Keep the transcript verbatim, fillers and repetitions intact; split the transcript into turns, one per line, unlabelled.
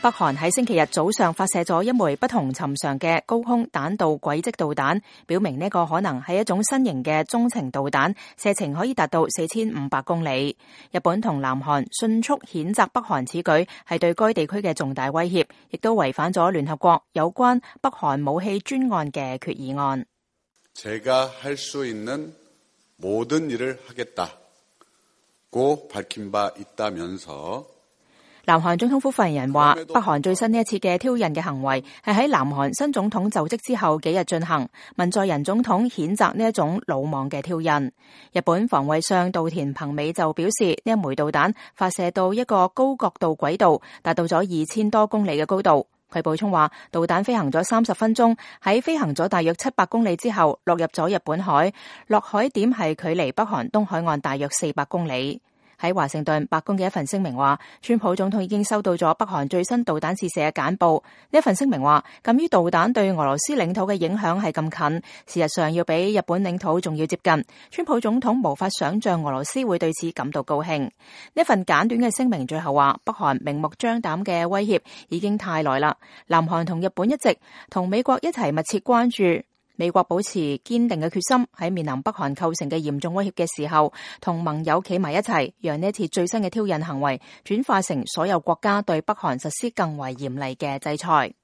北韓喺星期日早上發射咗一枚不同尋常嘅高空彈道軌跡導彈，表明呢個可能係一種新型嘅中程導彈，射程可以達到四千五百公里。日本同南韓迅速譴責北韓此舉係對該地區嘅重大威脅，亦都違反咗聯合國有關北韓武器專案嘅決議案。
제가 할 수 있는 모든 일을 하겠다고 밝힌 바 있다면서
南韓總統府發言人話，北韓最新呢一次嘅挑釁嘅行為係喺南韓新總統就職之後幾日進行，文在寅總統譴責呢一種魯莽嘅挑釁。日本防衛相稻田朋美就表示，呢一枚導彈發射到一個高角度軌道，達到咗二千多公里嘅高度。佢補充話，導彈飛行咗三十分鐘，喺飛行咗大約七百公里之後，落入咗日本海，落海點係距離北韓東海岸大約四百公里。喺華盛頓，白宮嘅一份聲明話，川普總統已經收到咗北韓最新導彈試射嘅簡報。呢一份聲明話，鑒於導彈對俄羅斯領土嘅影響係咁近，事實上要比日本領土仲要接近，川普總統無法想象俄羅斯會對此感到高興。呢份簡短嘅聲明最後話，北韓明目張膽嘅威脅已經太耐啦，南韓同日本一直同美國一齊密切關注。美國保持堅定嘅決心，喺面臨北韓構成嘅嚴重威脅嘅時候，同盟友企埋一齊，讓呢一次最新嘅挑釁行為轉化成所有國家對北韓實施更為嚴厲嘅制裁。